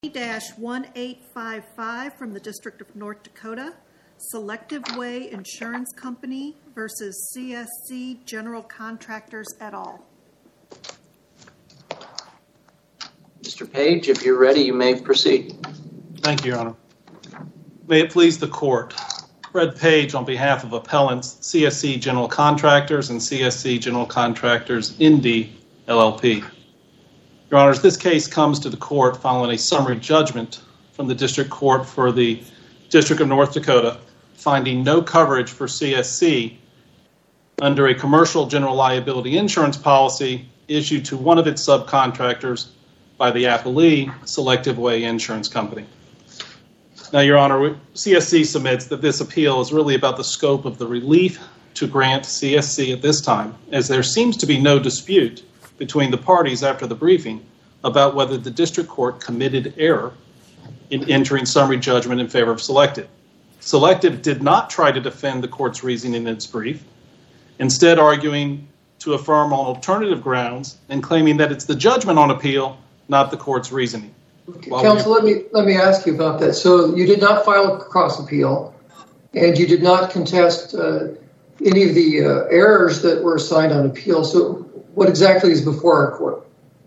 1855 from the District of North Dakota, Selective Way Insurance Company versus CSC General Contractors et al. Mr. Page, if you're ready, you may proceed. Thank you, Your Honor. May it please the Court. Fred Page on behalf of appellants CSC General Contractors and CSC General Contractors Indy LLP. Your Honors, this case comes to the Court following a summary judgment from the District Court for the District of North Dakota, finding no coverage for CSC under a commercial general liability insurance policy issued to one of its subcontractors by the appellee, Selective Way Insurance Company. Now, Your Honor, CSC submits that this appeal is really about the scope of the relief to grant CSC at this time, as there seems to be no dispute between the parties after the briefing about whether the District Court committed error in entering summary judgment in favor of Selective. Selective did not try to defend the Court's reasoning in its brief, instead arguing to affirm on alternative grounds and claiming that it's the judgment on appeal, not the Court's reasoning. Counsel, let me ask you about that. So you did not file a cross appeal, and you did not contest any of the errors that were assigned on appeal. So what exactly is before our Court?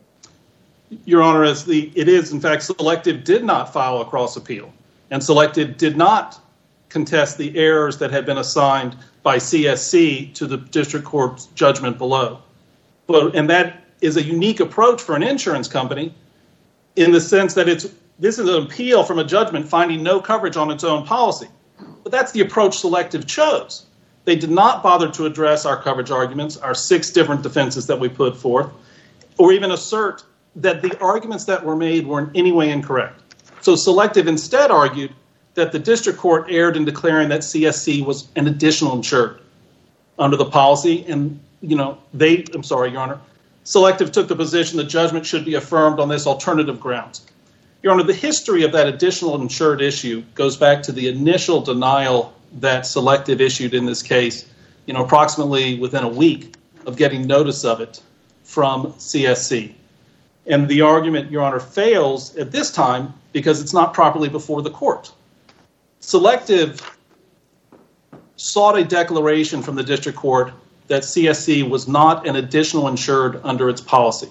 Your Honor, it is, in fact, Selective did not file a cross appeal, and Selective did not contest the errors that had been assigned by CSC to the District Court's judgment below. And that is a unique approach for an insurance company in the sense that this is an appeal from a judgment finding no coverage on its own policy. But that's the approach Selective chose. They did not bother to address our coverage arguments, our 6 different defenses that we put forth, or even assert that the arguments that were made were in any way incorrect. So Selective instead argued that the District Court erred in declaring that CSC was an additional insured under the policy. And, Your Honor, Selective took the position the judgment should be affirmed on this alternative grounds. Your Honor, the history of that additional insured issue goes back to the initial denial that Selective issued in this case, approximately within a week of getting notice of it from CSC. And the argument, Your Honor, fails at this time because it's not properly before the Court. Selective sought a declaration from the District Court that CSC was not an additional insured under its policy.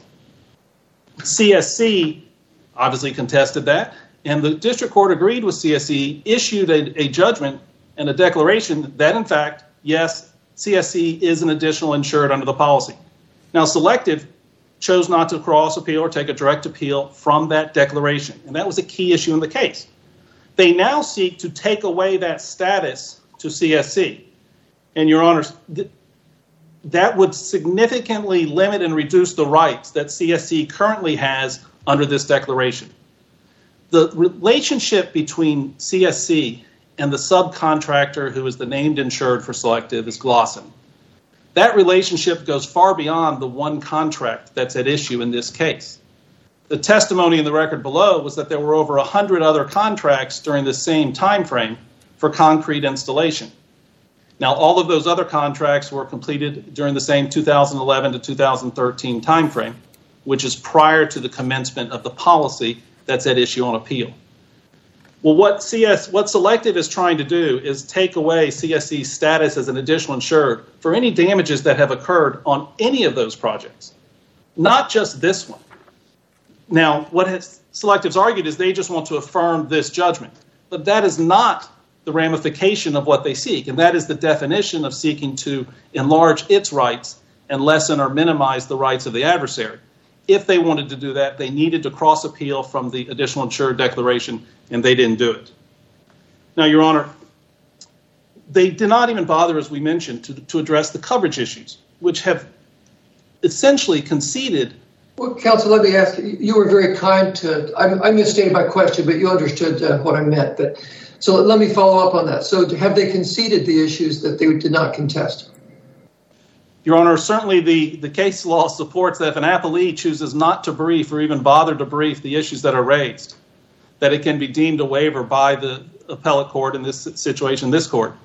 CSC obviously contested that, and the District Court agreed with CSC, issued a judgment and a declaration that, in fact, yes, CSC is an additional insured under the policy. Now, Selective chose not to cross appeal or take a direct appeal from that declaration, and that was a key issue in the case. They now seek to take away that status to CSC. And, Your Honors, that would significantly limit and reduce the rights that CSC currently has under this declaration. The relationship between CSC and the subcontractor who is the named insured for Selective is Glosson. That relationship goes far beyond the one contract that's at issue in this case. The testimony in the record below was that there were over 100 other contracts during the same time frame for concrete installation. Now, all of those other contracts were completed during the same 2011 to 2013 time frame, which is prior to the commencement of the policy that's at issue on appeal. Well, what Selective is trying to do is take away CSC's status as an additional insured for any damages that have occurred on any of those projects, not just this one. Now, what Selective's argued is they just want to affirm this judgment, but that is not the ramification of what they seek, and that is the definition of seeking to enlarge its rights and lessen or minimize the rights of the adversary. If they wanted to do that, they needed to cross appeal from the additional insured declaration, and they didn't do it. Now, Your Honor, they did not even bother, as we mentioned, to address the coverage issues, which have essentially conceded. Well, Counsel, let me ask you, you were very kind to, I misstated my question, but you understood what I meant. So let me follow up on that. So have they conceded the issues that they did not contest? Your Honor, certainly the case law supports that if an appellee chooses not to brief or even bother to brief the issues that are raised, that it can be deemed a waiver by the appellate court in this situation, this court.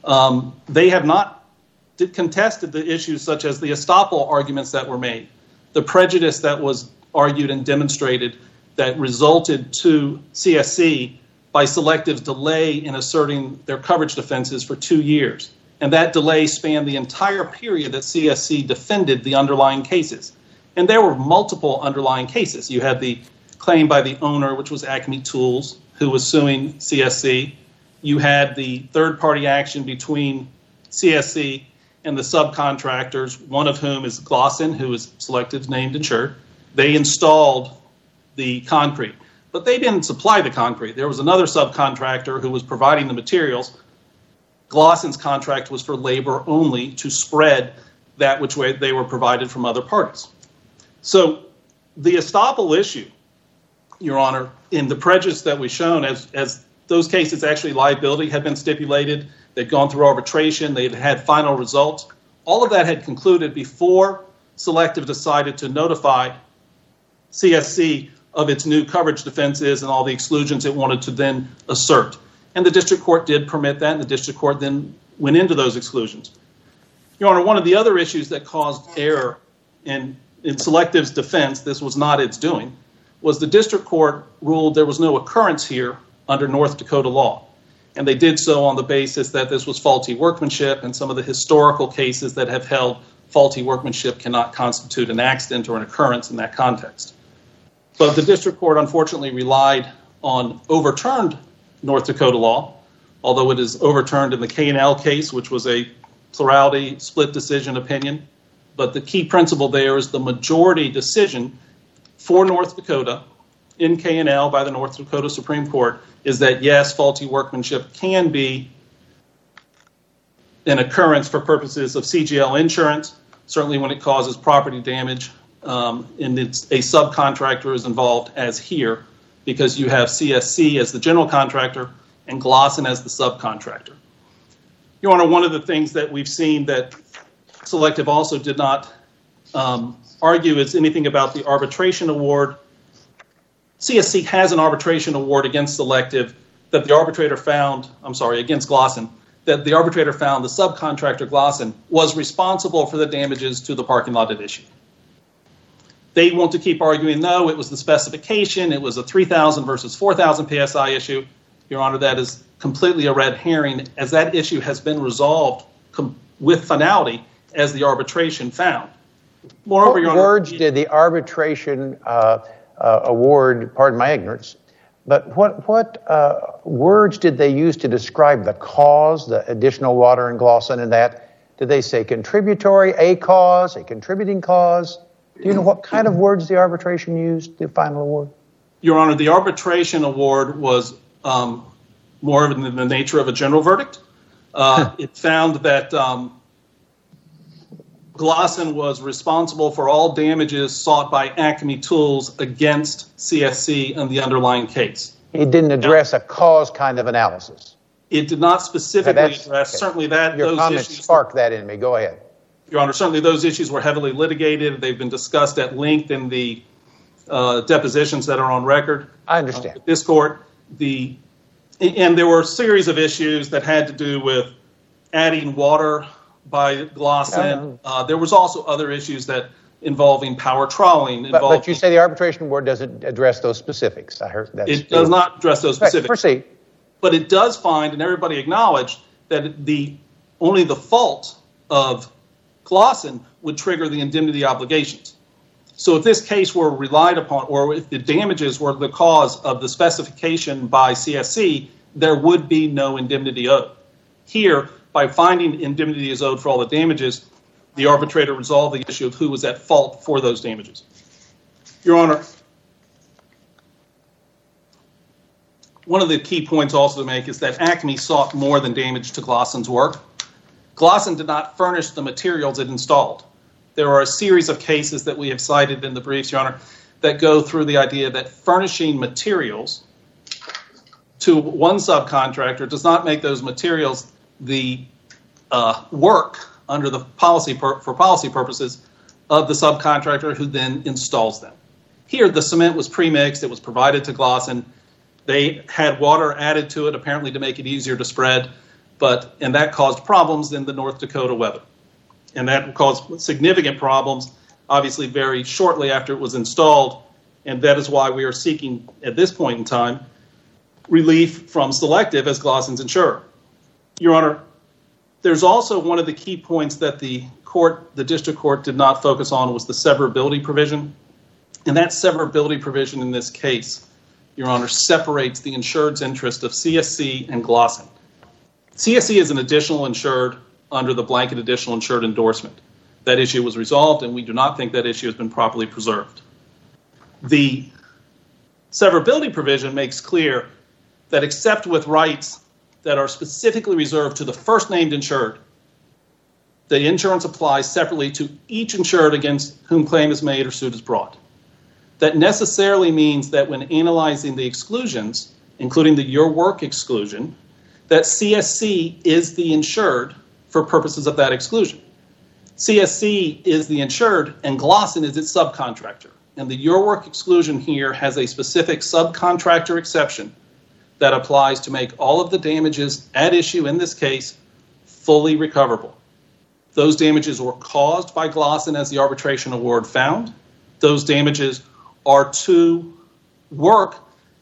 They have not contested the issues such as the estoppel arguments that were made, the prejudice that was argued and demonstrated that resulted to CSC by Selective's delay in asserting their coverage defenses for 2 years. And that delay spanned the entire period that CSC defended the underlying cases. And there were multiple underlying cases. You had the claim by the owner, which was Acme Tools, who was suing CSC. You had the third-party action between CSC and the subcontractors, one of whom is Glosson, who is Selective's named insured. They installed the concrete, but they didn't supply the concrete. There was another subcontractor who was providing the materials. Glosson's contract was for labor only to spread that which way they were provided from other parties. So the estoppel issue, Your Honor, in the prejudice that we've shown, as those cases actually liability had been stipulated, they'd gone through arbitration, they'd had final results, all of that had concluded before Selective decided to notify CSC of its new coverage defenses and all the exclusions it wanted to then assert. And the district court did permit that, and the district court then went into those exclusions. Your Honor, one of the other issues that caused error in Selective's defense, this was not its doing, was the district court ruled there was no occurrence here under North Dakota law. And they did so on the basis that this was faulty workmanship, and some of the historical cases that have held faulty workmanship cannot constitute an accident or an occurrence in that context. But the district court unfortunately relied on overturned North Dakota law, although it is overturned in the K&L case, which was a plurality split decision opinion. But the key principle there is the majority decision for North Dakota in K&L by the North Dakota Supreme Court is that, yes, faulty workmanship can be an occurrence for purposes of CGL insurance, certainly when it causes property damage, and it's a subcontractor is involved as here, because you have CSC as the general contractor and Glosson as the subcontractor. Your Honor, one of the things that we've seen that Selective also did not argue is anything about the arbitration award. CSC has an arbitration award against Selective that the arbitrator found, against Glosson, that the arbitrator found the subcontractor Glosson was responsible for the damages to the parking lot at issue. They want to keep arguing, no, it was the specification, it was a 3,000 versus 4,000 PSI issue. Your Honor, that is completely a red herring, as that issue has been resolved with finality as the arbitration found. Moreover, Your Honor, words did the arbitration award, pardon my ignorance, but what words did they use to describe the cause, the additional water in Glosson and that? Did they say contributory, a cause, a contributing cause? Do you know what kind of words the arbitration used, the final award? Your Honor, the arbitration award was more in the nature of a general verdict. It found that Glosson was responsible for all damages sought by Acme Tools against CSC in the underlying case. It didn't address a cause kind of analysis. It did not specifically address, okay. Certainly that Your those comments issues sparked that in me. Go ahead. Your Honor, certainly those issues were heavily litigated. They've been discussed at length in the depositions that are on record. I understand. This court, and there were a series of issues that had to do with adding water by Glosson. There was also other issues that involving power trawling. But you say the arbitration award doesn't address those specifics. I heard that. It does not address those specifics. Proceed. But it does find, and everybody acknowledged, that only the fault of Glosson would trigger the indemnity obligations. So if this case were relied upon, or if the damages were the cause of the specification by CSC, there would be no indemnity owed. Here, by finding indemnity is owed for all the damages, the arbitrator resolved the issue of who was at fault for those damages. Your Honor, one of the key points also to make is that Acme sought more than damage to Glosson's work. Glosson did not furnish the materials it installed. There are a series of cases that we have cited in the briefs, Your Honor, that go through the idea that furnishing materials to one subcontractor does not make those materials the work under the policy for policy purposes of the subcontractor who then installs them. Here, the cement was pre-mixed. It was provided to Glosson. They had water added to it, apparently to make it easier to spread, and that caused problems in the North Dakota weather. And that caused significant problems, obviously very shortly after it was installed And that is why we are seeking, at this point in time, relief from Selective as Glossen's insurer. Your Honor, there's also one of the key points that the district court did not focus on was the severability provision. And that severability provision in this case, Your Honor, separates the insured's interest of CSC and Glossen. CSC is an additional insured under the blanket additional insured endorsement. That issue was resolved, and we do not think that issue has been properly preserved. The severability provision makes clear that except with rights that are specifically reserved to the first named insured, the insurance applies separately to each insured against whom claim is made or suit is brought. That necessarily means that when analyzing the exclusions, including the your work exclusion, that CSC is the insured for purposes of that exclusion. CSC is the insured and Glossen is its subcontractor. And the your work exclusion here has a specific subcontractor exception that applies to make all of the damages at issue in this case fully recoverable. Those damages were caused by Glossen as the arbitration award found. Those damages are to work,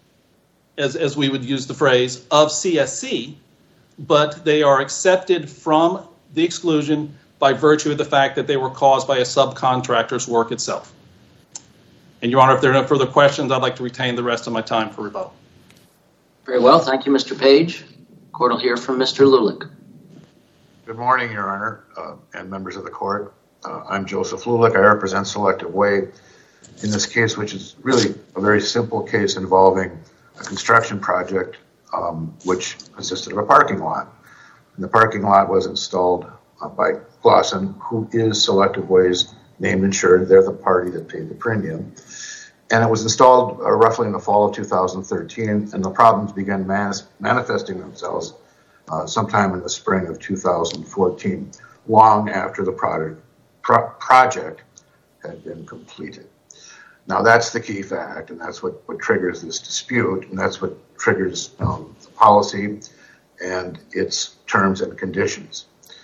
as we would use the phrase, of CSC, but they are accepted from the exclusion by virtue of the fact that they were caused by a subcontractor's work itself. And Your Honor, if there are no further questions, I'd like to retain the rest of my time for rebuttal. Very well. Thank you, Mr. Page. Court will hear from Mr. Lulick. Good morning, Your Honor, and members of the court. I'm Joseph Lulick. I represent Selective Way in this case, which is really a very simple case involving a construction project which consisted of a parking lot. And the parking lot was installed by Glossen, who is Selective Way's named insured. They're the party that paid the premium. And it was installed roughly in the fall of 2013, and the problems began manifesting themselves sometime in the spring of 2014, long after the project had been completed. Now, that's the key fact, and that's what triggers this dispute, and that's what triggers the policy and its terms and conditions.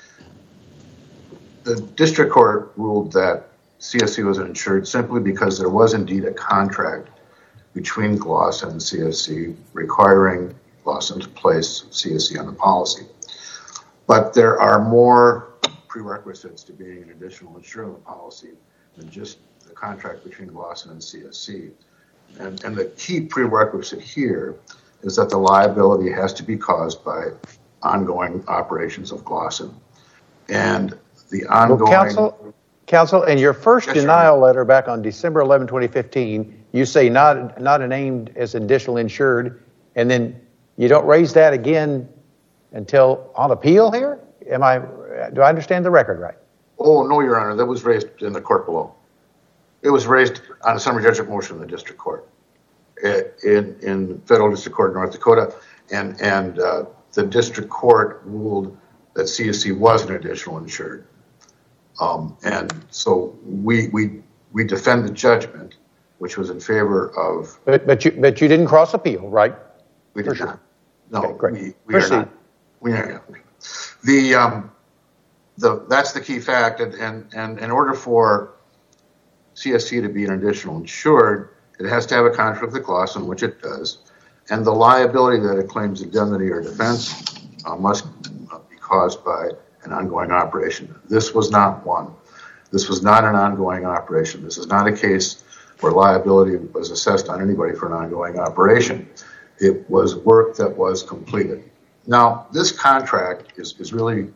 The district court ruled that CSC was insured simply because there was indeed a contract between Glossen and CSC requiring Glossen to place CSC on the policy. But there are more prerequisites to being an additional insurer on the policy than just the contract between Glossen and CSC. And the key prerequisite here is that the liability has to be caused by ongoing operations of Glossen. And the ongoing... Counsel, in your first denial letter back on December 11, 2015, you say not named as additional insured, and then you don't raise that again until on appeal here? Do I understand the record right? Oh, no, Your Honor. That was raised in the court below. It was raised on a summary judgment motion in the district court in Federal District Court in North Dakota, and the district court ruled that CSC was an additional insured. And so we defend the judgment, which was in favor of. But you didn't cross appeal, right? We did not. No, okay, great. we are not. We are not. That's the key fact, and in order for CSC to be an additional insured, it has to have a contract with Glossen, which it does, and the liability that it claims indemnity or defense must be caused by an ongoing operation. This was not one. This was not an ongoing operation. This is not a case where liability was assessed on anybody for an ongoing operation. It was work that was completed. Now, this contract is really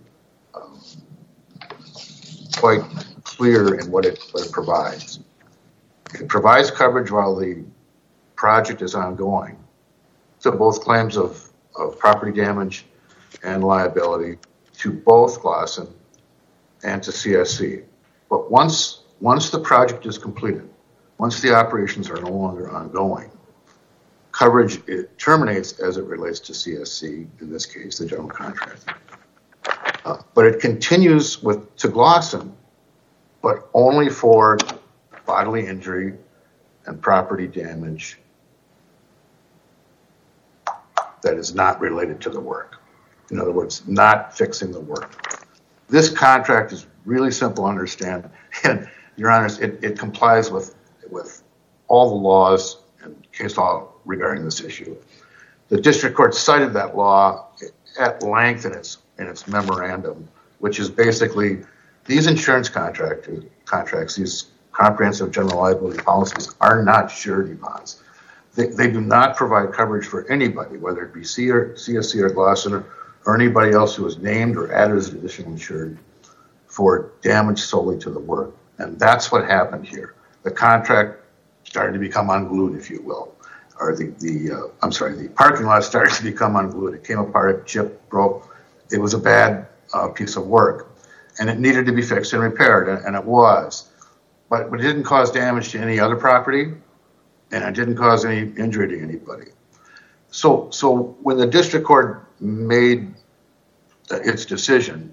quite clear in what it provides. It provides coverage while the project is ongoing. So both claims of property damage and liability to both Glossen and to CSC. But once the project is completed, once the operations are no longer ongoing, coverage terminates as it relates to CSC, in this case, the general contractor. But it continues to Glossen, but only for bodily injury and property damage that is not related to the work. In other words, not fixing the work. This contract is really simple to understand, and Your Honors, it complies with all the laws and case law regarding this issue. The district court cited that law at length in its memorandum, which is basically these insurance contracts, these comprehensive general liability policies, are not surety bonds. They do not provide coverage for anybody, whether it be CSC or Glosson or anybody else who is named or added as an additional insured for damage solely to the work. And that's what happened here. The contract started to become unglued, if you will, or the parking lot started to become unglued. It came apart, it chipped, broke. It was a bad piece of work, and it needed to be fixed and repaired, and it was. But it didn't cause damage to any other property, and it didn't cause any injury to anybody. So when the district court made its decision,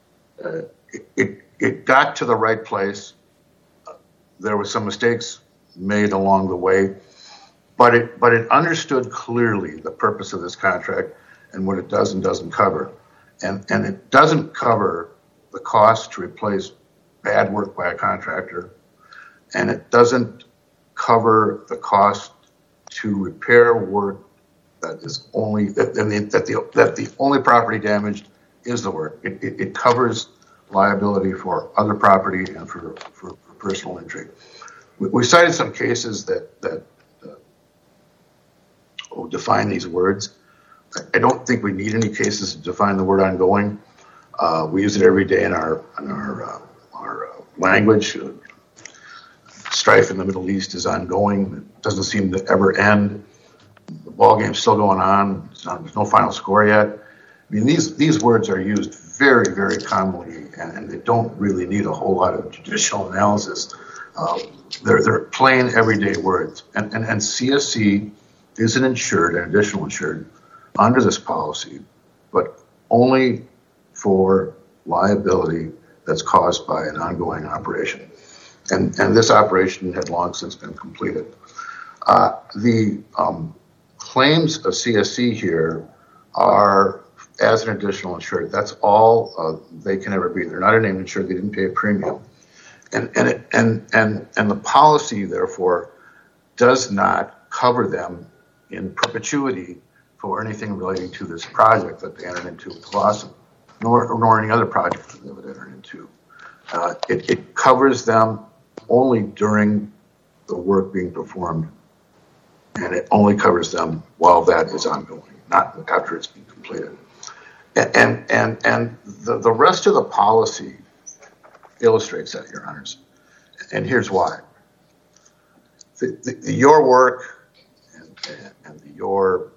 it got to the right place. There were some mistakes made along the way, but it understood clearly the purpose of this contract and what it does and doesn't cover. And it doesn't cover the cost to replace bad work by a contractor, and it doesn't cover the cost to repair work that the only property damaged is the work. It covers liability for other property and for personal injury. We cited some cases that define these words. I don't think we need any cases to define the word ongoing. We use it every day in our language. Strife in the Middle East is ongoing. It doesn't seem to ever end. The ball game's still going on. There's no final score yet. I mean, these words are used very, very commonly, and they don't really need a whole lot of judicial analysis. They're plain, everyday words. And CSC is an additional insured under this policy, but only for liability that's caused by an ongoing operation. And this operation had long since been completed. The claims of CSC here are as an additional insured. That's all they can ever be. They're not a named insured. They didn't pay a premium. And the policy, therefore, does not cover them in perpetuity for anything relating to this project that they entered into with Glosson, nor any other project that they would enter into. It covers them only during the work being performed, and it only covers them while that is ongoing, not after it's been completed. And the rest of the policy illustrates that, Your Honors. And here's why. Your work and your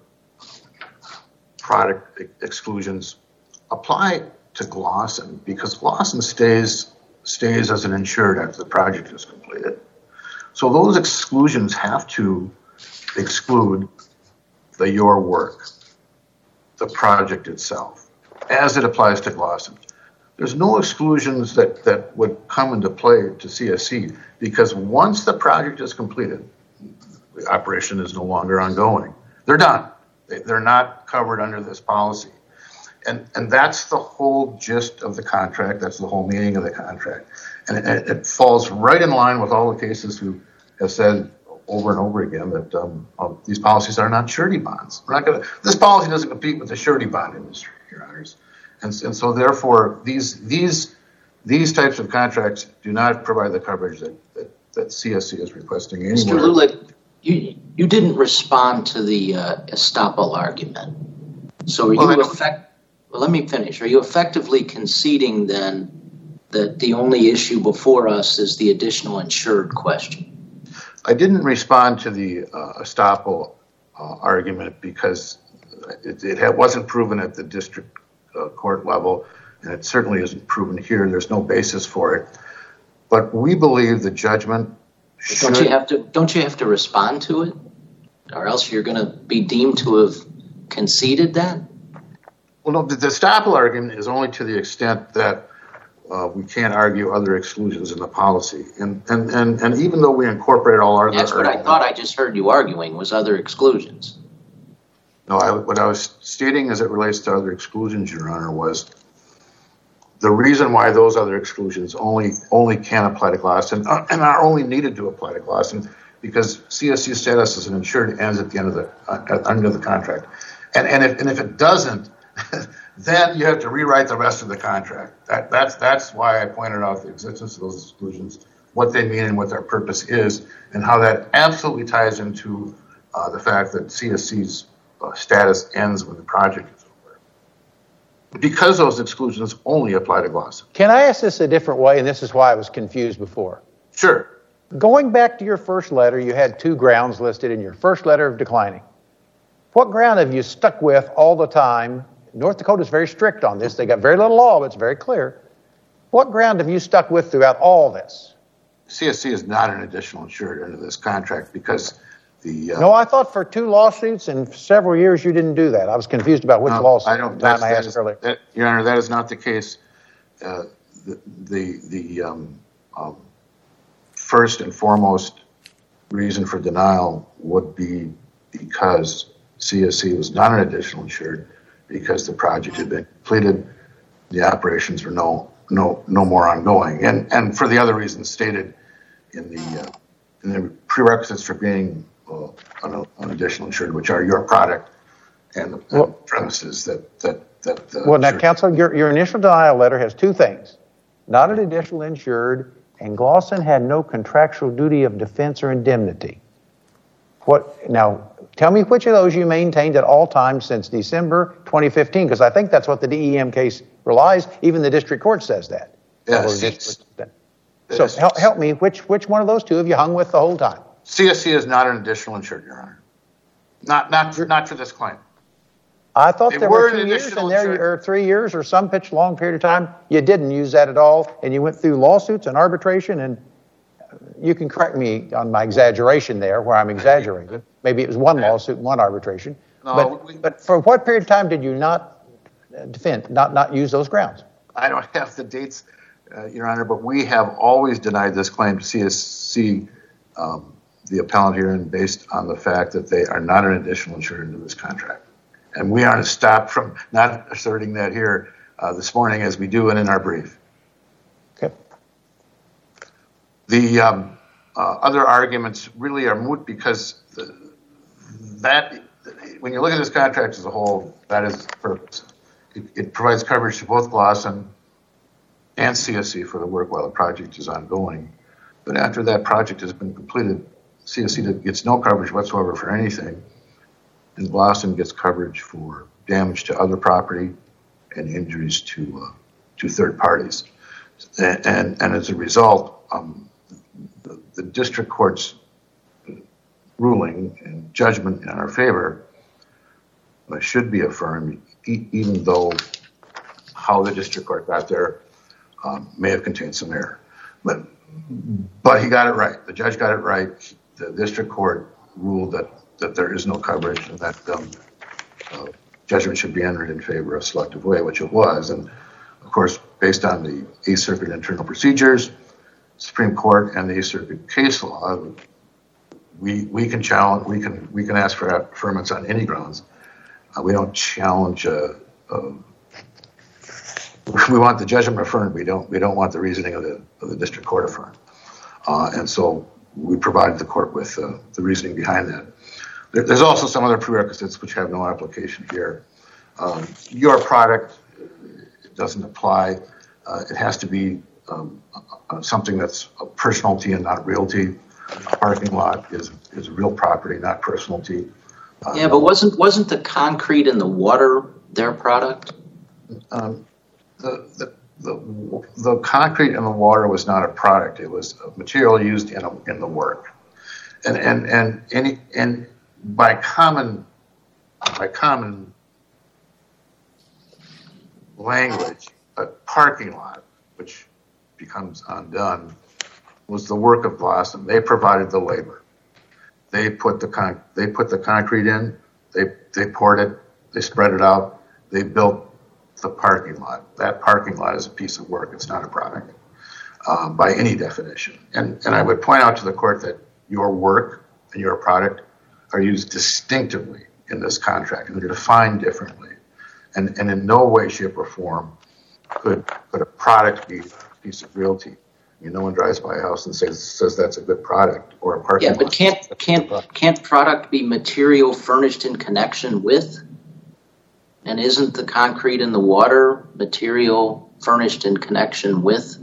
product exclusions apply to Glosson because Glosson stays as an insured after the project is completed. So those exclusions have to exclude your work, the project itself, as it applies to Glosson. There's no exclusions that would come into play to CSC because once the project is completed, the operation is no longer ongoing. They're done. They're not covered under this policy. And that's the whole gist of the contract. That's the whole meaning of the contract. And it falls right in line with all the cases who have said over and over again that these policies are not surety bonds. This policy doesn't compete with the surety bond industry, Your Honors. And so therefore, these types of contracts do not provide the coverage that CSC is requesting anymore. Mr. Lulick, you didn't respond to the estoppel argument. So let me finish. Are you effectively conceding then that the only issue before us is the additional insured question? I didn't respond to the estoppel argument because it wasn't proven at the district court level, and it certainly isn't proven here. There's no basis for it. But we believe the judgment should... Don't you have to respond to it? Or else you're going to be deemed to have conceded that? Well, no, the estoppel argument is only to the extent that we can't argue other exclusions in the policy. And even though we incorporate all our... That's what I thought I just heard you arguing, was other exclusions. No, what I was stating as it relates to other exclusions, Your Honor, was the reason why those other exclusions only can apply to Glosson and are only needed to apply to Glosson because CSC status as an insured ends at the end of the contract. And if it doesn't, then you have to rewrite the rest of the contract. That's why I pointed out the existence of those exclusions, what they mean and what their purpose is, and how that absolutely ties into the fact that CSC's status ends when the project is over. Because those exclusions only apply to Glosson. Can I ask this a different way? And this is why I was confused before. Sure. Going back to your first letter, you had 2 grounds listed in your first letter of declining. What ground have you stuck with all the time? North Dakota is very strict on this. They got very little law, but it's very clear. What ground have you stuck with throughout all this? CSC is not an additional insured under this contract because the... No, I thought for 2 lawsuits in several years you didn't do that. I was confused about which lawsuit. I don't. I asked earlier. Your Honor, that is not the case. First and foremost reason for denial would be because CSC was not an additional insured, because the project had been completed, the operations were no more ongoing, and for the other reasons stated in the prerequisites for being an additional insured, which are your product and the premises that. Well, now, counsel, your initial denial letter has 2 things: not an additional insured, and Glosson had no contractual duty of defense or indemnity. What now? Tell me which of those you maintained at all times since December 2015, because I think that's what the DEM case relies. Even the district court says that. Yes. So help me. Which one of those 2 have you hung with the whole time? CSC is not an additional insured, Your Honor. Not for this claim. I thought They there were were an 2 years additional in there, insured. or 3 years, or some pitch long period of time. You didn't use that at all, and you went through lawsuits and arbitration. And you can correct me on my exaggeration there, where I'm exaggerating. Maybe it was 1 lawsuit and 1 arbitration. No, but for what period of time did you not defend, not use those grounds? I don't have the dates, Your Honor, but we have always denied this claim to CSC, the appellant here, and based on the fact that they are not an additional insured into this contract. And we aren't stopped from not asserting that here this morning, as we do it in our brief. Okay. The other arguments really are moot because when you look at this contract as a whole, that is its purpose. It provides coverage to both Glosson and CSC for the work while the project is ongoing. But after that project has been completed, CSC gets no coverage whatsoever for anything, and Glosson gets coverage for damage to other property and injuries to third parties. And as a result, the district court's ruling and judgment in our favor should be affirmed, even though how the district court got there may have contained some error. But he got it right. The judge got it right. The district court ruled that there is no coverage, and that judgment should be entered in favor of Selective Way, which it was. And of course, based on the Eighth Circuit internal procedures, Supreme Court, and the Eighth Circuit case law, we can challenge. We can ask for affirmance on any grounds. We don't challenge. We want the judgment affirmed. We don't want the reasoning of the district court affirmed. And so we provided the court with the reasoning behind that. There's also some other prerequisites which have no application here. Your product, it doesn't apply. It has to be something that's a personality and not realty. A parking lot is real property, not personality. Yeah, but wasn't the concrete and the water their product? The concrete and the water was not a product. It was a material used in the work, and by common language, a parking lot, which becomes undone, was the work of Glosson. They provided the labor. They put the concrete in. They poured it. They spread it out. They built the parking lot. That parking lot is a piece of work. It's not a product by any definition. And I would point out to the court that your work and your product are used distinctively in this contract, and they're defined differently. And in no way, shape, or form could a product be a piece of realty. I No one drives by a house and says that's a good product or a parking lot. Yeah, but can't product be material furnished in connection with? And isn't the concrete and the water material furnished in connection with?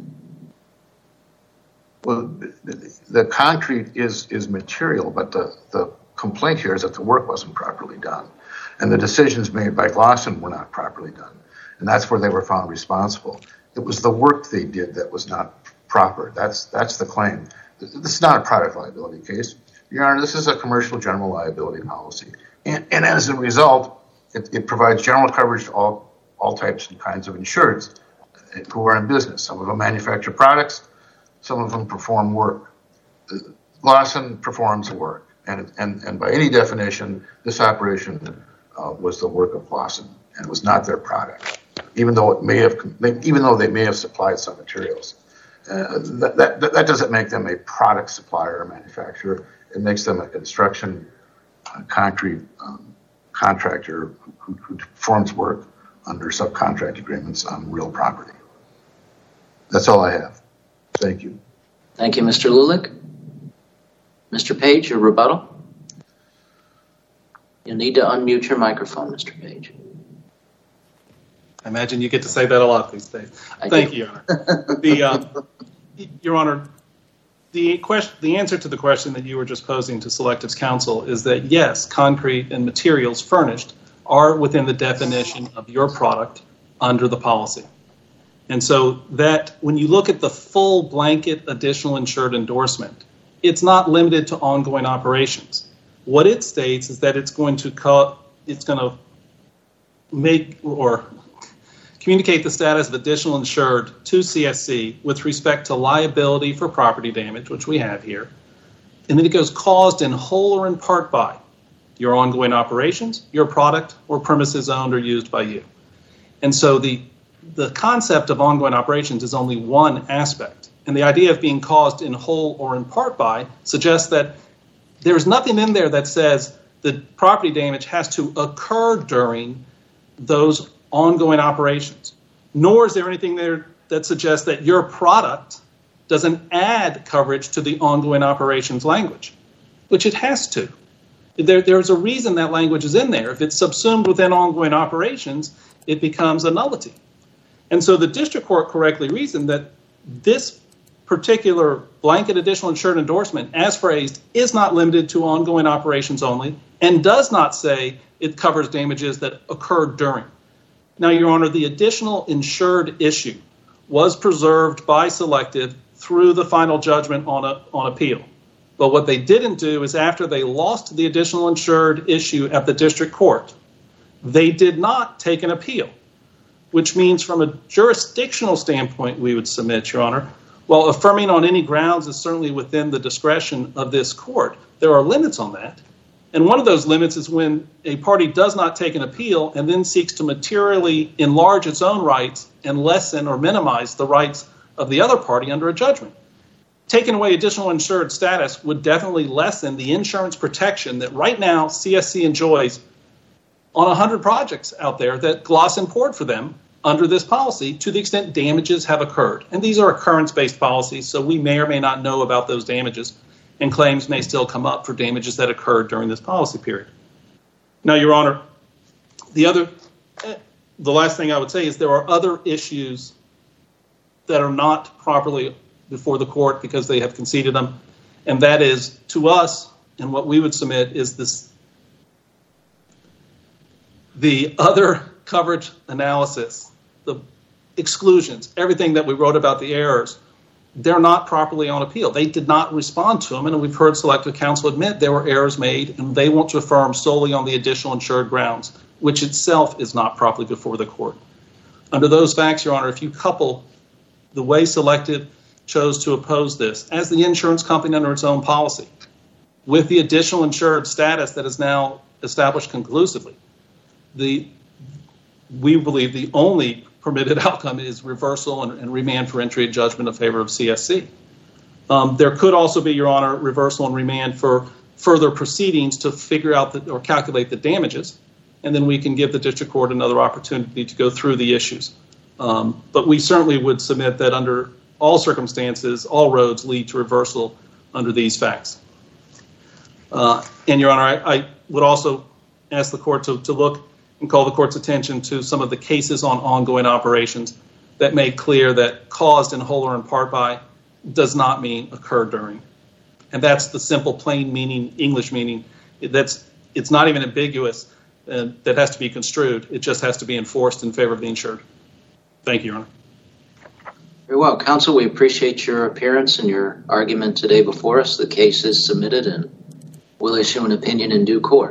Well, the concrete is material, but the complaint here is that the work wasn't properly done. And the decisions made by Glosson were not properly done. And that's where they were found responsible. It was the work they did that was not proper. That's the claim. This is not a product liability case. Your Honor, this is a commercial general liability policy. And as a result, it provides general coverage to all types and kinds of insureds who are in business. Some of them manufacture products. Some of them perform work. Glosson performs work. And by any definition, this operation was the work of Glosson and was not their product, even though they may have supplied some materials. That doesn't make them a product supplier or manufacturer. It makes them a construction concrete contractor who performs work under subcontract agreements on real property. That's all I have. Thank you. Thank you, Mr. Lulick. Mr. Page, your rebuttal? You'll need to unmute your microphone, Mr. Page. I imagine you get to say that a lot these days. Thank you, Your Honor. Your Honor, the answer to the question that you were just posing to Selective's counsel is that, yes, concrete and materials furnished are within the definition of your product under the policy. And so that when you look at the full blanket additional insured endorsement, it's not limited to ongoing operations. What it states is that it's going to make or communicate the status of additional insured to CSC with respect to liability for property damage, which we have here. And then it goes caused in whole or in part by your ongoing operations, your product, or premises owned or used by you. And so the concept of ongoing operations is only one aspect. And the idea of being caused in whole or in part by suggests that there's nothing in there that says the property damage has to occur during those ongoing operations, nor is there anything there that suggests that your product doesn't add coverage to the ongoing operations language, which it has to. There's a reason that language is in there. If it's subsumed within ongoing operations, it becomes a nullity. And so the district court correctly reasoned that this particular blanket additional insured endorsement, as phrased, is not limited to ongoing operations only and does not say it covers damages that occurred during. Now, Your Honor, the additional insured issue was preserved by Selective through the final judgment on appeal. But what they didn't do is after they lost the additional insured issue at the district court, they did not take an appeal, which means from a jurisdictional standpoint, we would submit, Your Honor, while affirming on any grounds is certainly within the discretion of this court, there are limits on that. And one of those limits is when a party does not take an appeal and then seeks to materially enlarge its own rights and lessen or minimize the rights of the other party under a judgment. Taking away additional insured status would definitely lessen the insurance protection that right now CSC enjoys on 100 projects out there that Glosson poured for them under this policy to the extent damages have occurred. And these are occurrence-based policies, so we may or may not know about those damages, and claims may still come up for damages that occurred during this policy period. Now, Your Honor, the last thing I would say is there are other issues that are not properly before the court because they have conceded them, and that is, to us, and what we would submit is the other coverage analysis, the exclusions, everything that we wrote about the errors, they're not properly on appeal. They did not respond to them, and we've heard Selective counsel admit there were errors made, and they want to affirm solely on the additional insured grounds, which itself is not properly before the court. Under those facts, Your Honor, if you couple the way Selective chose to oppose this as the insurance company under its own policy with the additional insured status that is now established conclusively, we believe the only permitted outcome is reversal and remand for entry of judgment in favor of CSC. There could also be, Your Honor, reversal and remand for further proceedings to figure out or calculate the damages, and then we can give the district court another opportunity to go through the issues. But we certainly would submit that under all circumstances, all roads lead to reversal under these facts. And, Your Honor, I would also ask the court to look and call the court's attention to some of the cases on ongoing operations that make clear that caused in whole or in part by does not mean occur during. And that's the simple, plain meaning, English meaning. It's not even ambiguous. That has to be construed. It just has to be enforced in favor of the insured. Thank you, Your Honor. Very well. Counsel, we appreciate your appearance and your argument today before us. The case is submitted and we'll issue an opinion in due course.